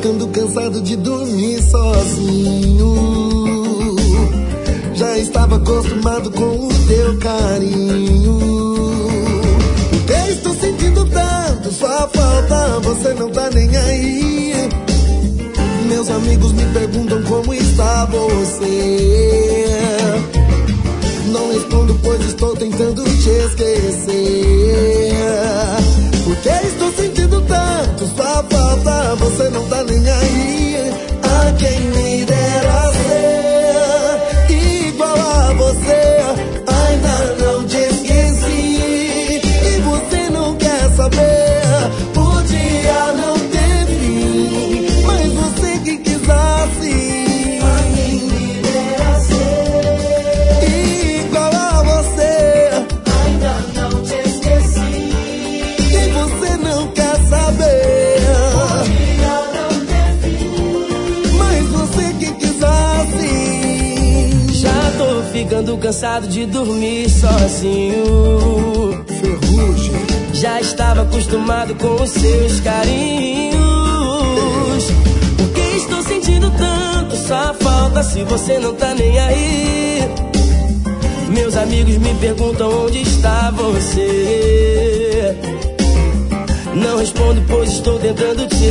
ficando cansado de dormir sozinho. Já estava acostumado com o teu carinho. Porque estou sentindo tanto sua falta, você não tá nem aí. Meus amigos me perguntam como está você. Não respondo pois estou tentando te esquecer. Porque estou sentindo tanto sua falta, você não tá nem aí. A quem me dera ser igual a você. Ainda não te esqueci e você não quer saber. Podia não ter fim, mas você que quis assim. A quem me dera ser igual a você. Ainda não te esqueci e você não quer saber. Podia não ter fim, mas você que quis assim. Já tô ficando cansado de dormir sozinho. Ferrugem. Já estava acostumado com os seus carinhos. Por que estou sentindo tanto sua falta se você não tá nem aí? Meus amigos me perguntam onde está você. Não respondo pois estou tentando te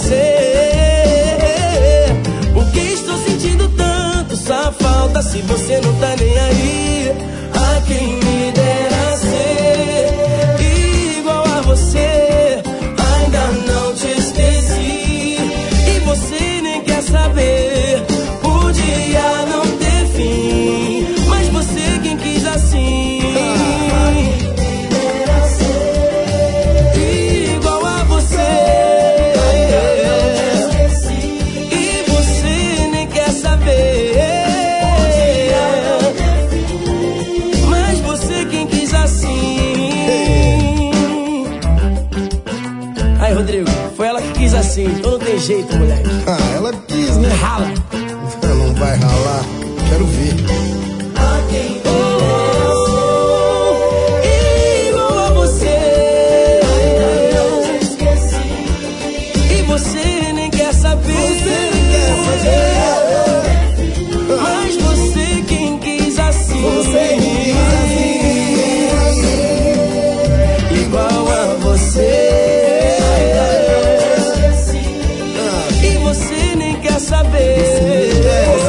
esquecer. Por que estou sentindo tanto sua falta se você não tá nem aí? A quem me dera ser igual a você. Ainda não te esqueci e você nem quer saber. Podia não ter fim, mas você quem quis assim. Igual a você. E você nem quer saber. Mas você quem quis assim. Aí, Rodrigo, foi ela que quis assim, então não tem jeito, moleque. Ah, ela quis, né? Rala. Não vai ralar, quero ver. Igual a você. E você nem quer saber. Mas você quem quis assim. Igual a você. E você nem quer saber.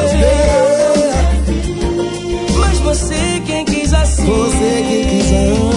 Mas você quem quis assim. Você quem quis assim.